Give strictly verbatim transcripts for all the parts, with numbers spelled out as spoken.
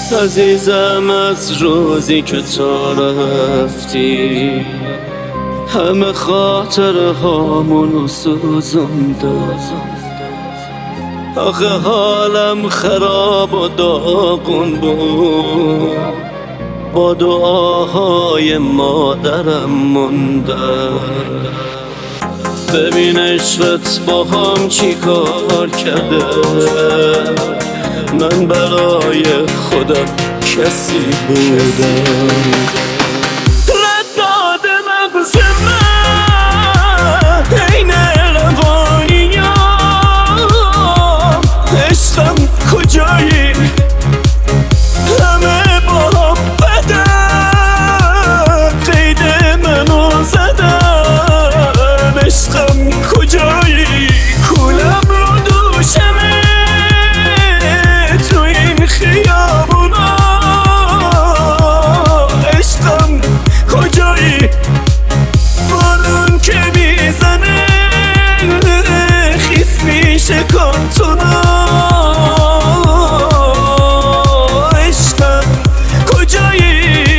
عزیزم از روزی که تو رفتی همه خاطر هامونو سوزونده. آخه حالم خراب و داغون بود، با دعاهای مادرم مونده. ببین عشقت با هم چی کار کرده، من برای خودم کسی بودم. رد داده مغز من عین روانیام، عشقم کجایی همه با هم بدن، قید منو زدن. عشقم کجایی کولم رو دوشمه تو این خیابونا. عشقم کجایی بارون که میزنه خیس میشه کارتونا. عشقم کجایی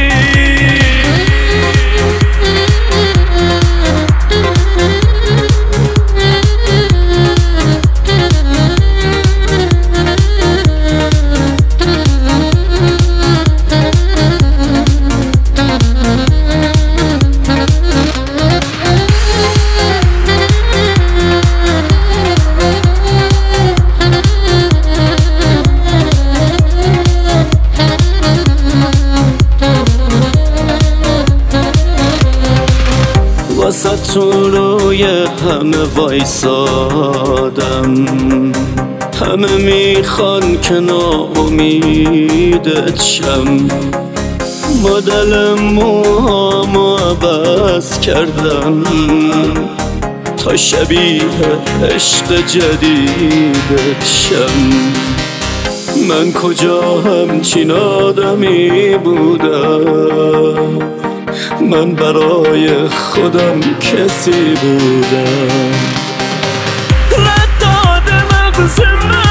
واسه تو روی همه وایسادم، همه میخوان که ناامیدت شم. مدل موهامو عوض کردم تا شبیه عشق جدیدت شم. من کجا همچین آدمی بودم، من برای خودم کسی بودم. رد داده مغز من